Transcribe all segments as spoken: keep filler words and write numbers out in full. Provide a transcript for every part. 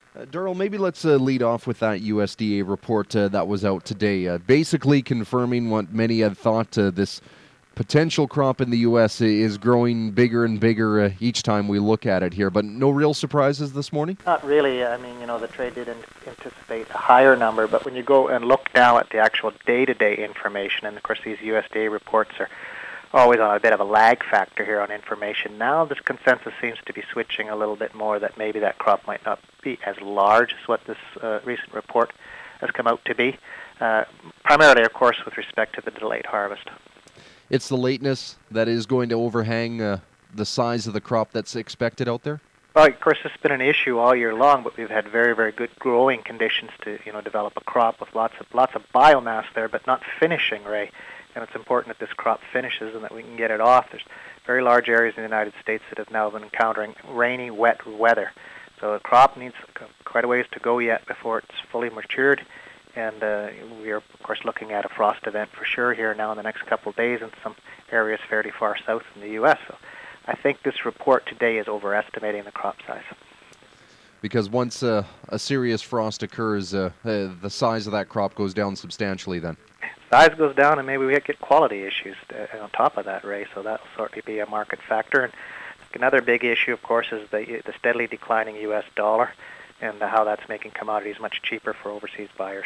Uh, Darrell, maybe let's uh, lead off with that U S D A report uh, that was out today, uh, basically confirming what many had thought. Uh, this potential crop in the U S is growing bigger and bigger uh, each time we look at it here, but no real surprises this morning? Not really. I mean, you know, the trade did anticipate a higher number, but when you go and look now at the actual day-to-day information, and of course these U S D A reports are always on a bit of a lag factor here on information. Now this consensus seems to be switching a little bit more that maybe that crop might not be as large as what this uh, recent report has come out to be, uh, primarily, of course, with respect to the delayed harvest. It's the lateness that is going to overhang uh, the size of the crop that's expected out there? Well, of course, it's been an issue all year long, but we've had very, very good growing conditions to, you know, develop a crop with lots of lots of biomass there, but not finishing, Ray. And it's important that this crop finishes and that we can get it off. There's very large areas in the United States that have now been encountering rainy, wet weather. So the crop needs quite a ways to go yet before it's fully matured. And uh, we are, of course, looking at a frost event for sure here now in the next couple of days in some areas fairly far south in the U S. So I think this report today is overestimating the crop size. Because once uh, a serious frost occurs, uh, uh, the size of that crop goes down substantially then. Size goes down, and maybe we get quality issues uh, on top of that, Ray, so that'll certainly be a market factor. And another big issue, of course, is the, the steadily declining U S dollar and how that's making commodities much cheaper for overseas buyers.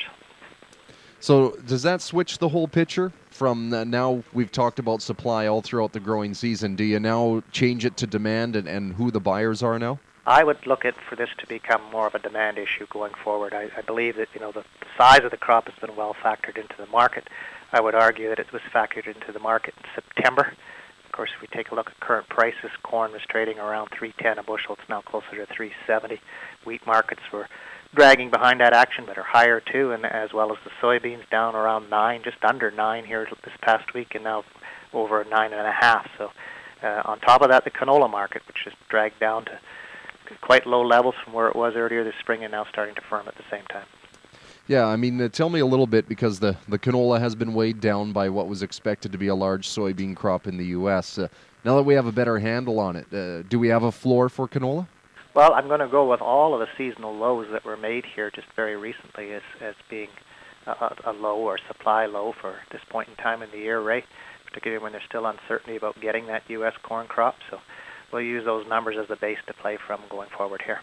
So does that switch the whole picture from uh, now we've talked about supply all throughout the growing season? Do you now change it to demand and, and who the buyers are now? I would look at for this to become more of a demand issue going forward. I, I believe that, you know, the, the size of the crop has been well factored into the market. I would argue that it was factored into the market in September. Of course, if we take a look at current prices, corn was trading around three ten a bushel. It's now closer to three seventy. Wheat markets were dragging behind that action, but are higher too, and as well as the soybeans down around nine, just under nine here this past week, and now over nine and a half. So, uh, on top of that, the canola market, which is dragged down to quite low levels from where it was earlier this spring, and now starting to firm at the same time. Yeah, I mean, uh, tell me a little bit, because the, the canola has been weighed down by what was expected to be a large soybean crop in the U S. Uh, now that we have a better handle on it, uh, do we have a floor for canola? Well, I'm going to go with all of the seasonal lows that were made here just very recently as, as being a, a low or supply low for this point in time in the year, Ray, particularly when there's still uncertainty about getting that U S corn crop. So we'll use those numbers as a base to play from going forward here.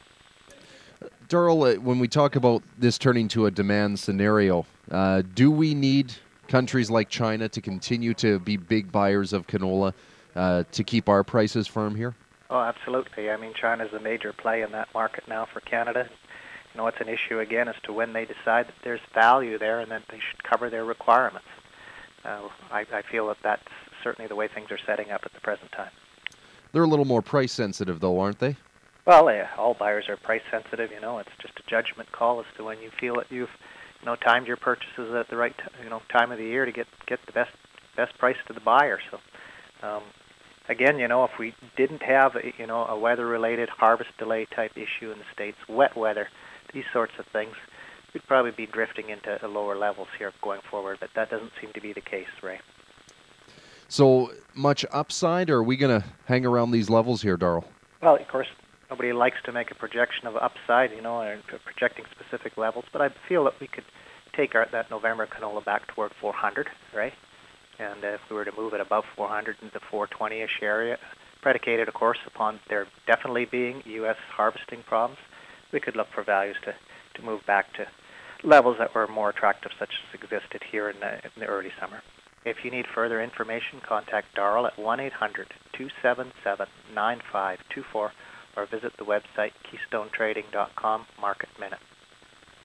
Darrell, uh, when we talk about this turning to a demand scenario, uh, do we need countries like China to continue to be big buyers of canola uh, to keep our prices firm here? Oh, absolutely. I mean, China's a major play in that market now for Canada. You know, it's an issue, again, as to when they decide that there's value there and that they should cover their requirements. Uh, I, I feel that that's certainly the way things are setting up at the present time. They're a little more price sensitive, though, aren't they? Well, uh, all buyers are price sensitive. You know, it's just a judgment call as to when you feel that you've, you know, timed your purchases at the right, t- you know, time of the year to get get the best best price to the buyer. So, um, again, you know, if we didn't have, you know, a weather-related harvest delay type issue in the States, wet weather, these sorts of things, we'd probably be drifting into lower levels here going forward. But that doesn't seem to be the case, Ray. So much upside, or are we going to hang around these levels here, Darrell? Well, of course, nobody likes to make a projection of upside, you know, or projecting specific levels, but I feel that we could take our, that November canola back toward four hundred, right? And if we were to move it above four hundred into four twenty-ish area, predicated, of course, upon there definitely being U S harvesting problems, we could look for values to, to move back to levels that were more attractive, such as existed here in the, in the early summer. If you need further information, contact Darrell at one eight hundred two seven seven nine five two four or visit the website keystone trading dot com Market Minute.